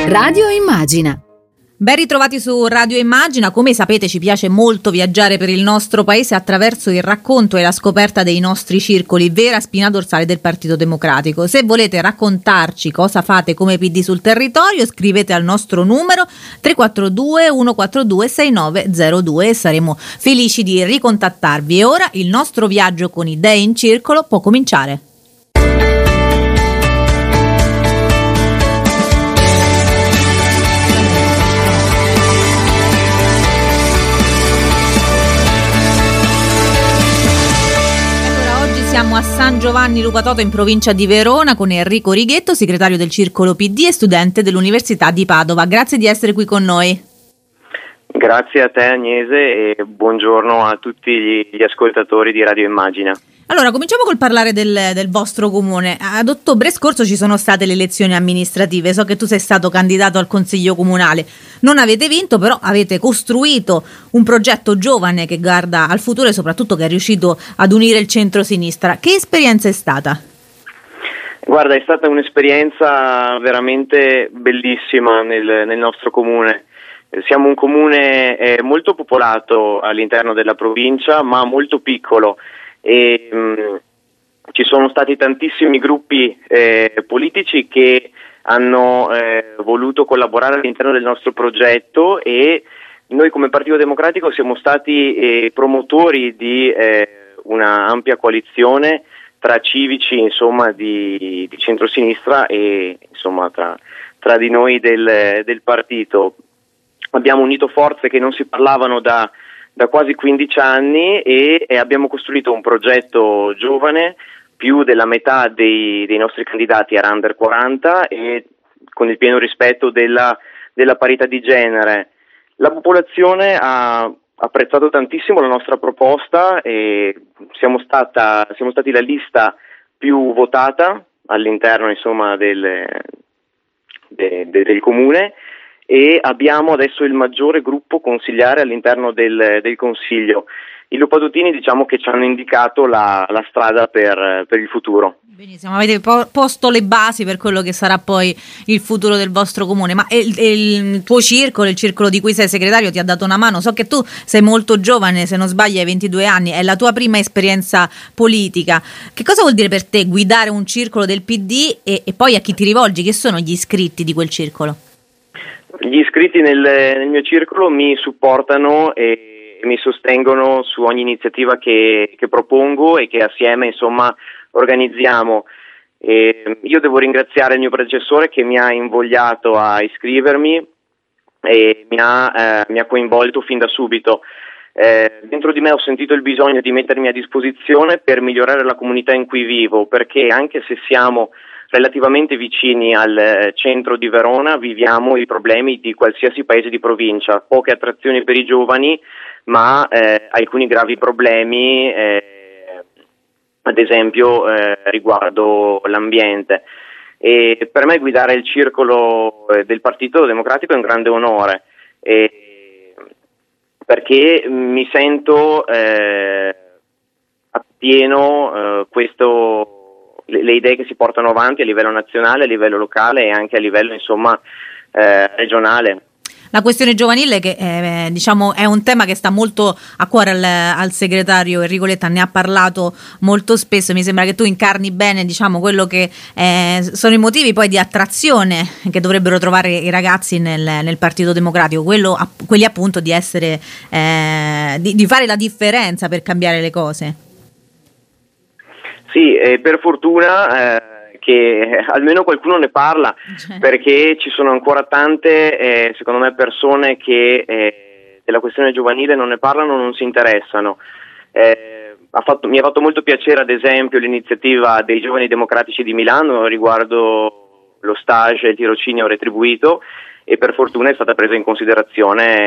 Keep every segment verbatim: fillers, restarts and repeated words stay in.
Radio Immagina. Ben ritrovati su Radio Immagina. Come sapete, ci piace molto viaggiare per il nostro paese attraverso il racconto e la scoperta dei nostri circoli, vera spina dorsale del Partito Democratico. Se volete raccontarci cosa fate come P D sul territorio, scrivete al nostro numero tre quattro due uno quattro due sei nove zero due e saremo felici di ricontattarvi. E ora il nostro viaggio con idee in circolo può cominciare. Siamo a San Giovanni Lupatoto in provincia di Verona con Enrico Righetto, segretario del Circolo P D e studente dell'Università di Padova. Grazie di essere qui con noi. Grazie a te Agnese e buongiorno a tutti gli ascoltatori di Radio Immagina. Allora, cominciamo col parlare del, del vostro comune. Ad ottobre scorso ci sono state le elezioni amministrative. So che tu sei stato candidato al Consiglio Comunale. Non avete vinto, però avete costruito un progetto giovane che guarda al futuro e soprattutto che è riuscito ad unire il centro-sinistra. Che esperienza è stata? Guarda, è stata un'esperienza veramente bellissima nel, nel nostro comune. Siamo un comune eh, molto popolato all'interno della provincia, ma molto piccolo. E, mh, ci sono stati tantissimi gruppi eh, politici che hanno eh, voluto collaborare all'interno del nostro progetto e noi come Partito Democratico siamo stati eh, promotori di eh, una ampia coalizione tra civici, insomma, di, di centrosinistra e insomma tra, tra di noi del, del partito. Abbiamo unito forze che non si parlavano da da quasi quindici anni e, e abbiamo costruito un progetto giovane. Più della metà dei, dei nostri candidati era under quaranta e con il pieno rispetto della, della parità di genere. La popolazione ha apprezzato tantissimo la nostra proposta e siamo stata siamo stati la lista più votata all'interno, insomma, del, de, de, del comune. E abbiamo adesso il maggiore gruppo consigliare all'interno del, del Consiglio. I Lupatotini diciamo che ci hanno indicato la, la strada per, per il futuro. Benissimo, avete po- posto le basi per quello che sarà poi il futuro del vostro comune, ma il, il tuo circolo, il circolo di cui sei segretario, ti ha dato una mano? So che tu sei molto giovane, se non sbaglio hai ventidue anni, è la tua prima esperienza politica. Che cosa vuol dire per te guidare un circolo del P D e, e poi a chi ti rivolgi? Che sono gli iscritti di quel circolo? Gli iscritti nel, nel mio circolo mi supportano e mi sostengono su ogni iniziativa che, che propongo e che assieme, insomma, organizziamo. E io devo ringraziare il mio predecessore che mi ha invogliato a iscrivermi e mi ha, eh, mi ha coinvolto fin da subito. Eh, dentro di me ho sentito il bisogno di mettermi a disposizione per migliorare la comunità in cui vivo, perché anche se siamo relativamente vicini al centro di Verona viviamo i problemi di qualsiasi paese di provincia, poche attrazioni per i giovani, ma eh, alcuni gravi problemi, eh, ad esempio eh, riguardo l'ambiente. E per me guidare il circolo del Partito Democratico è un grande onore, eh, perché mi sento eh, appieno eh, questo le idee che si portano avanti a livello nazionale, a livello locale e anche a livello, insomma, eh, regionale. La questione giovanile che eh, diciamo è un tema che sta molto a cuore al, al segretario Enrico Letta, ne ha parlato molto spesso. Mi sembra che tu incarni bene, diciamo, quello che eh, sono i motivi poi di attrazione che dovrebbero trovare i ragazzi nel, nel Partito Democratico, quello, quelli appunto di essere eh, di, di fare la differenza per cambiare le cose. Sì, eh, per fortuna eh, che almeno qualcuno ne parla, perché ci sono ancora tante, eh, secondo me, persone che eh, della questione giovanile non ne parlano, non si interessano. Eh, ha fatto, mi ha fatto molto piacere, ad esempio, l'iniziativa dei Giovani Democratici di Milano riguardo lo stage e il tirocinio retribuito, e per fortuna è stata presa in considerazione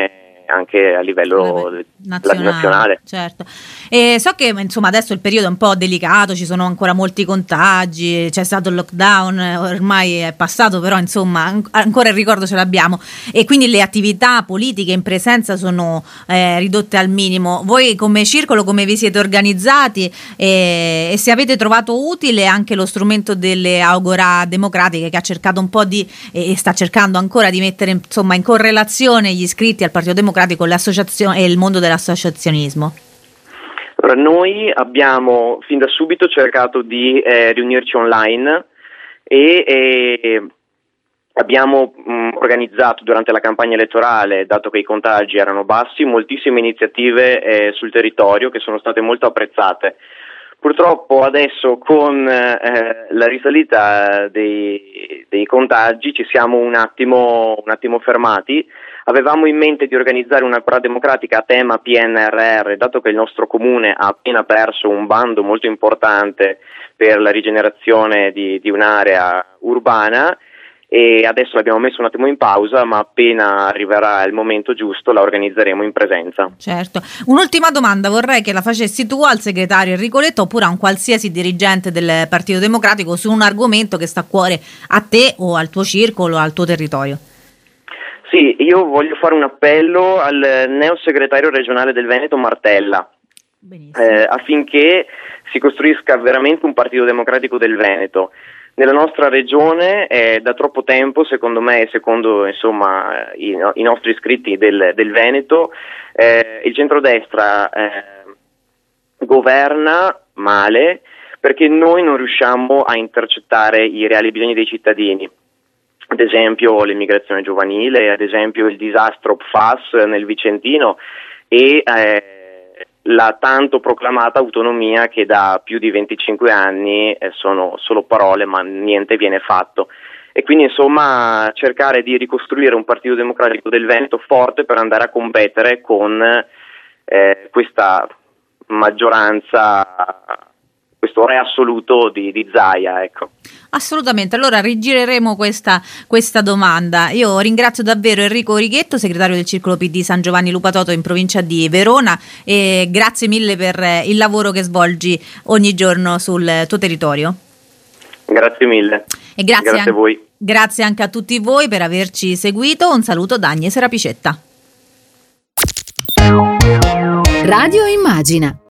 anche a livello nazionale, nazionale. Certo. E so che insomma adesso il periodo è un po' delicato, ci sono ancora molti contagi, c'è stato il lockdown, ormai è passato, però insomma an- ancora il ricordo ce l'abbiamo, e quindi le attività politiche in presenza sono eh, ridotte al minimo. Voi come circolo come vi siete organizzati e, e se avete trovato utile anche lo strumento delle Agora democratiche, che ha cercato un po' di e sta cercando ancora di mettere insomma in correlazione gli iscritti al Partito Democratico con l'associazione e il mondo dell'associazionismo? Allora, noi abbiamo fin da subito cercato di eh, riunirci online e, e abbiamo mh, organizzato durante la campagna elettorale, dato che i contagi erano bassi, moltissime iniziative eh, sul territorio che sono state molto apprezzate. Purtroppo adesso con eh, la risalita dei, dei contagi ci siamo un attimo, un attimo fermati. Avevamo in mente di organizzare una Agora democratica a tema P N R R, dato che il nostro comune ha appena perso un bando molto importante per la rigenerazione di, di un'area urbana, e adesso l'abbiamo messo un attimo in pausa, ma appena arriverà il momento giusto la organizzeremo in presenza. Certo. Un'ultima domanda vorrei che la facessi tu al segretario Enrico Letta oppure a un qualsiasi dirigente del Partito Democratico su un argomento che sta a cuore a te o al tuo circolo, al tuo territorio. Sì, io voglio fare un appello al neo segretario regionale del Veneto Martella, eh, affinché si costruisca veramente un Partito Democratico del Veneto. Nella nostra regione è da troppo tempo, secondo me e secondo insomma i, no, i nostri iscritti del, del Veneto, eh, il centrodestra eh, governa male perché noi non riusciamo a intercettare i reali bisogni dei cittadini. Ad esempio l'immigrazione giovanile, ad esempio il disastro P F A S nel Vicentino e eh, la tanto proclamata autonomia che da più di venticinque anni eh, sono solo parole ma niente viene fatto. E quindi insomma cercare di ricostruire un Partito Democratico del Veneto forte per andare a competere con eh, questa maggioranza, questo re assoluto di, di Zaia, ecco. Assolutamente, allora rigireremo questa, questa domanda. Io ringrazio davvero Enrico Righetto, segretario del Circolo P D San Giovanni Lupatoto in provincia di Verona, e grazie mille per il lavoro che svolgi ogni giorno sul tuo territorio. Grazie mille. E grazie, grazie anche, a voi. Grazie anche a tutti voi per averci seguito. Un saluto da Agnese Rapicetta. Radio Immagina.